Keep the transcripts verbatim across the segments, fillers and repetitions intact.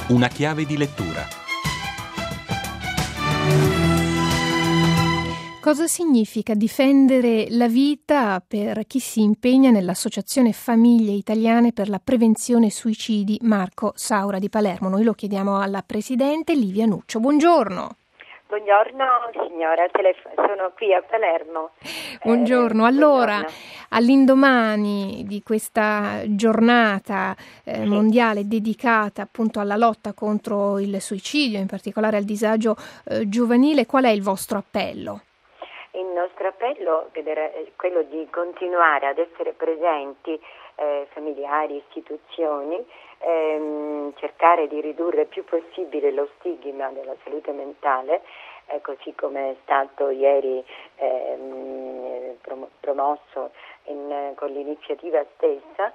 Una chiave di lettura. Cosa significa difendere la vita per chi si impegna nell'Associazione Famiglie Italiane per la Prevenzione Suicidi Marco Saura di Palermo? Noi lo chiediamo alla Presidente Livia Nuccio. Buongiorno. Buongiorno signora, sono qui a Palermo. Buongiorno. Eh, allora, buongiorno. All'indomani di questa giornata eh, sì. mondiale dedicata appunto alla lotta contro il suicidio, in particolare al disagio eh, giovanile, qual è il vostro appello? Il nostro appello è quello di continuare ad essere presenti, eh, familiari, istituzioni, ehm, cercare di ridurre il più possibile lo stigma della salute mentale, eh, così come è stato ieri ehm, prom- promosso in, con l'iniziativa stessa,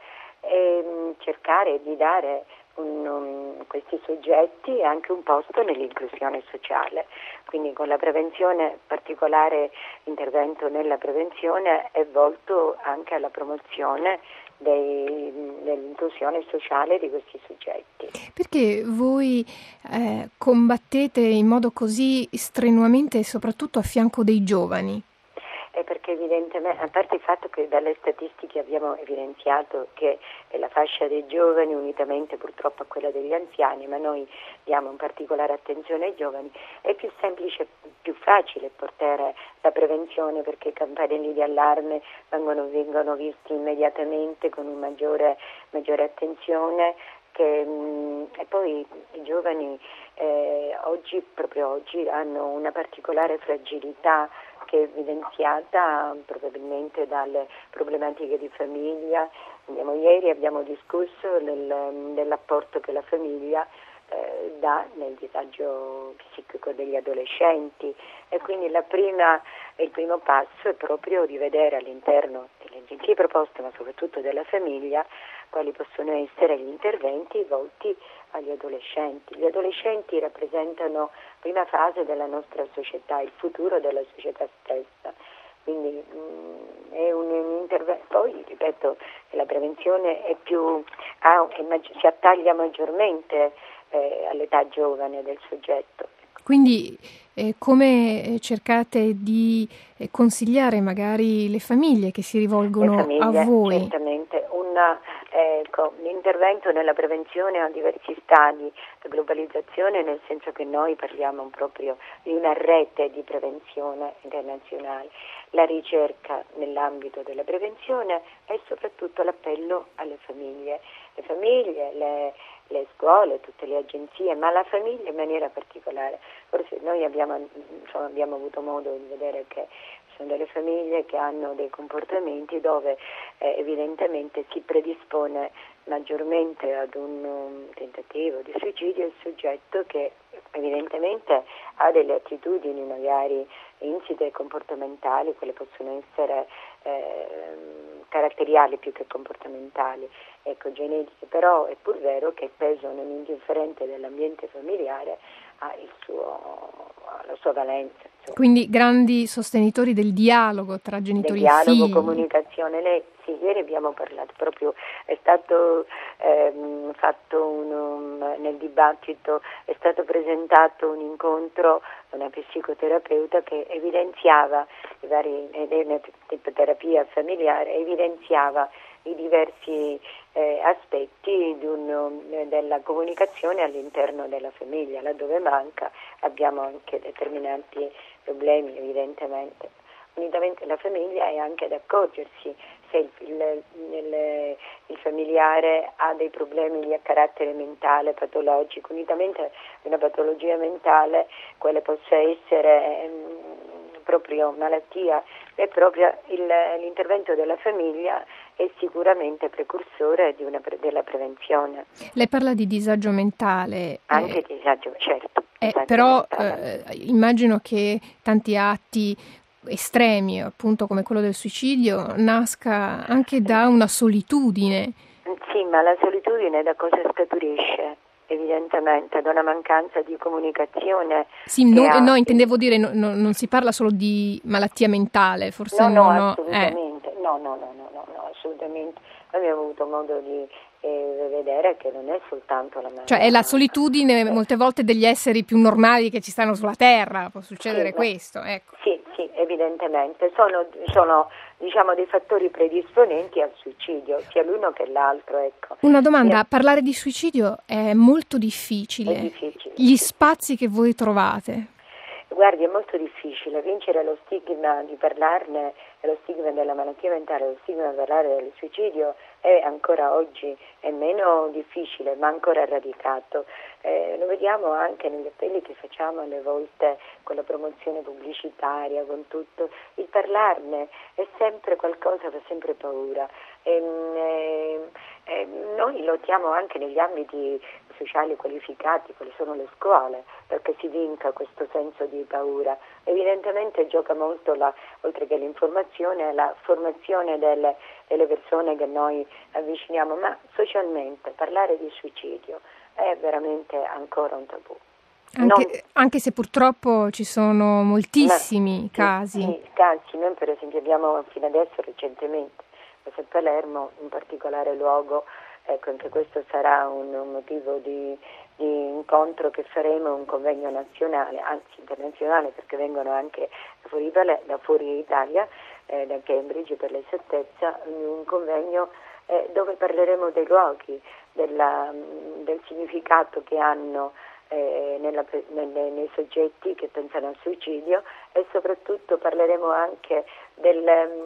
e cercare di dare un, um, questi soggetti anche un posto nell'inclusione sociale. Quindi con la prevenzione, particolare intervento nella prevenzione è volto anche alla promozione dei, dell'inclusione sociale di questi soggetti. Perché voi eh, combattete in modo così strenuamente e soprattutto a fianco dei giovani? È perché evidentemente, a parte il fatto che dalle statistiche abbiamo evidenziato che è la fascia dei giovani unitamente purtroppo a quella degli anziani, ma noi diamo in particolare attenzione ai giovani, è più semplice, più facile portare la prevenzione perché i campanelli di allarme vengono, vengono visti immediatamente con una maggiore, maggiore attenzione. Che, mh, e poi i giovani eh, oggi, proprio oggi, hanno una particolare fragilità che è evidenziata probabilmente dalle problematiche di famiglia. Abbiamo, ieri abbiamo discusso del, dell'apporto che la famiglia eh, dà nel disagio psichico degli adolescenti, e quindi la prima, il primo passo è proprio rivedere all'interno delle agenzie proposte, ma soprattutto della famiglia, quali possono essere gli interventi volti agli adolescenti. Gli adolescenti rappresentano la prima fase della nostra società, il futuro della società stessa, quindi mh, è un, un intervento. Poi ripeto, la prevenzione è più ah, è maggi- si attaglia maggiormente eh, all'età giovane del soggetto. Quindi eh, come cercate di eh, consigliare magari le famiglie che si rivolgono le famiglie, a voi? Certamente, una, ecco, l'intervento nella prevenzione ha diversi stadi, la globalizzazione nel senso che noi parliamo proprio di una rete di prevenzione internazionale, la ricerca nell'ambito della prevenzione e soprattutto l'appello alle famiglie, le famiglie, le le scuole, tutte le agenzie, ma la famiglia in maniera particolare. Forse noi abbiamo, insomma, abbiamo avuto modo di vedere che ci sono delle famiglie che hanno dei comportamenti dove eh, evidentemente si predispone maggiormente ad un um, tentativo di suicidio il soggetto che evidentemente ha delle attitudini magari insite comportamentali, quelle possono essere eh, caratteriali più che comportamentali, ecco, genetiche, però è pur vero che il peso non indifferente dell'ambiente familiare ha il suo, la sua valenza. Insomma. Quindi grandi sostenitori del dialogo tra genitori del e figli. Dialogo, comunicazione. Lei, sì, ieri abbiamo parlato proprio, è stato ehm, fatto un, um, nel dibattito, è stato presentato un incontro da una psicoterapeuta che evidenziava i vari, terapia familiare, evidenziava i diversi eh, aspetti di un, della comunicazione all'interno della famiglia, laddove manca abbiamo anche determinati problemi evidentemente. Unitamente la famiglia è anche ad accorgersi se il, il, il, il familiare ha dei problemi di carattere mentale, patologico, unitamente a una patologia mentale, quale possa essere ehm, proprio malattia, è proprio il, l'intervento della famiglia è sicuramente precursore di una, della prevenzione. Lei parla di disagio mentale. Anche eh, disagio, certo. eh, disagio però eh, immagino che tanti atti estremi, appunto come quello del suicidio, nasca anche da una solitudine. Sì, ma la solitudine da cosa scaturisce? Evidentemente da una mancanza di comunicazione. Sì, no, ha... no, intendevo dire, no, no, non si parla solo di malattia mentale, forse no, no, no, assolutamente, eh. no, no, no, no, no, no, assolutamente, abbiamo avuto modo di eh, vedere che non è soltanto la Cioè è la solitudine eh. molte volte degli esseri più normali che ci stanno sulla Terra, può succedere sì, questo, ecco. Sì, sì, evidentemente. Sono, sono diciamo dei fattori predisponenti al suicidio, sia l'uno che l'altro, ecco. Una domanda, parlare di suicidio è molto difficile. È difficile. Gli spazi che voi trovate? Guardi, è molto difficile vincere lo stigma di parlarne, lo stigma della malattia mentale, lo stigma di parlare del suicidio è ancora oggi è meno difficile, ma ancora radicato. Eh, lo vediamo anche negli appelli che facciamo alle volte con la promozione pubblicitaria, con tutto. Il parlarne è sempre qualcosa, fa sempre paura. E, eh, eh, noi lottiamo anche negli ambiti sociali qualificati, quali sono le scuole, perché si vinca questo senso di paura. Evidentemente gioca molto, la, oltre che l'informazione, la formazione delle, delle persone che noi avviciniamo, ma socialmente parlare di suicidio è veramente ancora un tabù. Anche, non, anche se purtroppo ci sono moltissimi ma, casi. Sì, casi. Noi per esempio abbiamo fino adesso recentemente a Palermo, in particolare luogo, ecco, anche questo sarà un, un motivo di, di incontro che faremo, un convegno nazionale, anzi internazionale, perché vengono anche da fuori, da fuori Italia, eh, da Cambridge per l'esattezza, un convegno eh, dove parleremo dei luoghi, della, del significato che hanno eh, nella, nelle, nei soggetti che pensano al suicidio, e soprattutto parleremo anche del,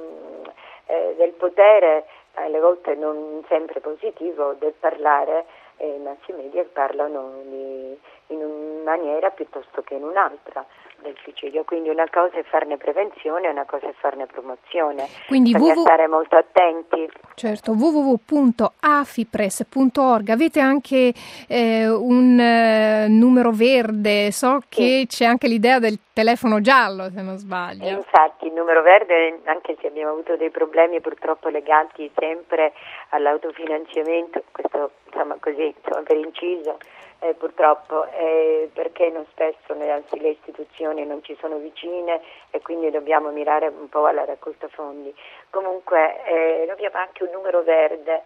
eh, del potere, alle volte non sempre positivo, del parlare. I massi media parlano di, in una maniera piuttosto che in un'altra del suicidio, quindi una cosa è farne prevenzione, una cosa è farne promozione. Quindi bisogna www... stare molto attenti. Certo, w w w punto afipres punto org. Avete anche eh, un eh, numero verde, so che sì. C'è anche l'idea del telefono giallo, se non sbaglio. E infatti il numero verde, anche se abbiamo avuto dei problemi purtroppo legati sempre all'autofinanziamento, questo insomma così insomma, per inciso, eh, purtroppo eh, perché non spesso le, le istituzioni non ci sono vicine e quindi dobbiamo mirare un po' alla raccolta fondi. Comunque eh, abbiamo anche un numero verde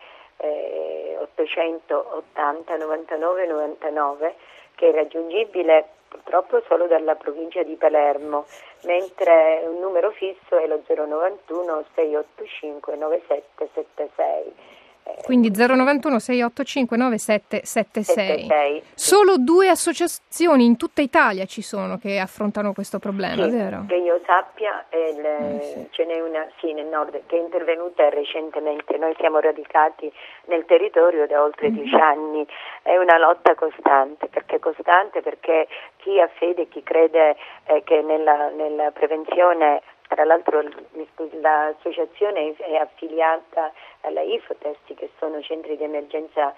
eh, ottocentottanta novantanove novantanove che è raggiungibile purtroppo solo dalla provincia di Palermo, mentre un numero fisso è lo zero novantuno sei otto cinque nove sette sette sei. Quindi zero novantuno sei otto cinque nove sette sette sei. Sì. Solo due associazioni in tutta Italia ci sono che affrontano questo problema, sì, vero? Che io sappia, il, eh, sì. ce n'è una sì nel nord che è intervenuta recentemente. Noi siamo radicati nel territorio da oltre dieci mm-hmm. anni. È una lotta costante, perché costante perché chi ha fede, chi crede eh, che nella, nella prevenzione. Tra l'altro l'associazione è affiliata alla IFOTEST, che sono centri di emergenza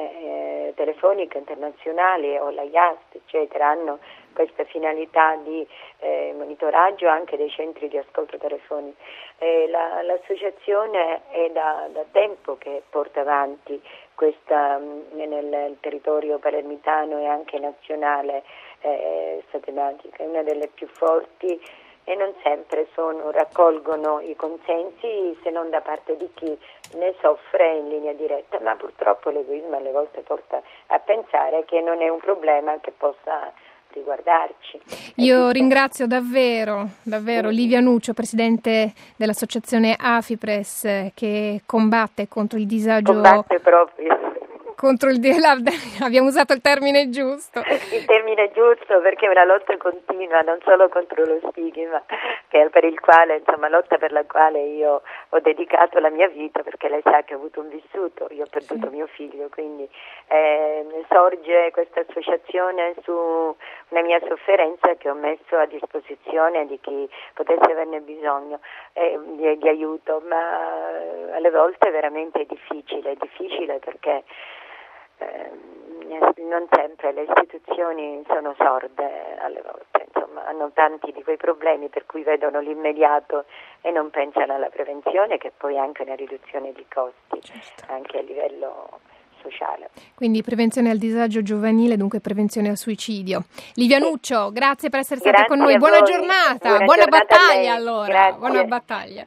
eh, telefonica internazionali, o la I A S T, eccetera, hanno questa finalità di eh, monitoraggio anche dei centri di ascolto telefonico. Eh, la, l'associazione è da, da tempo che porta avanti questa mh, nel, nel territorio palermitano e anche nazionale eh, questa tematica, è una delle più forti. E non sempre sono, raccolgono i consensi, se non da parte di chi ne soffre in linea diretta, ma purtroppo l'egoismo alle volte porta a pensare che non è un problema che possa riguardarci. Io ringrazio davvero, davvero Livia Nuccio, presidente dell'associazione Afipres, che combatte contro il disagio. Combatte proprio. Contro il abbiamo usato il termine giusto. Il termine giusto, perché è una lotta continua, non solo contro lo stigma, che è per il quale, insomma, lotta per la quale io ho dedicato la mia vita, perché lei sa che ho avuto un vissuto, io ho perduto sì. mio figlio, quindi eh, sorge questa associazione su una mia sofferenza che ho messo a disposizione di chi potesse averne bisogno eh, di, di aiuto, ma alle volte veramente è difficile, è difficile perché Eh, non sempre le istituzioni sono sorde, alle volte insomma hanno tanti di quei problemi per cui vedono l'immediato e non pensano alla prevenzione, che poi è anche una riduzione di costi, certo. anche a livello sociale. Quindi prevenzione al disagio giovanile, dunque prevenzione al suicidio. Livia Nuccio, grazie per essere stata grazie con noi, buona voi. giornata, buona, buona giornata battaglia allora, grazie. buona battaglia.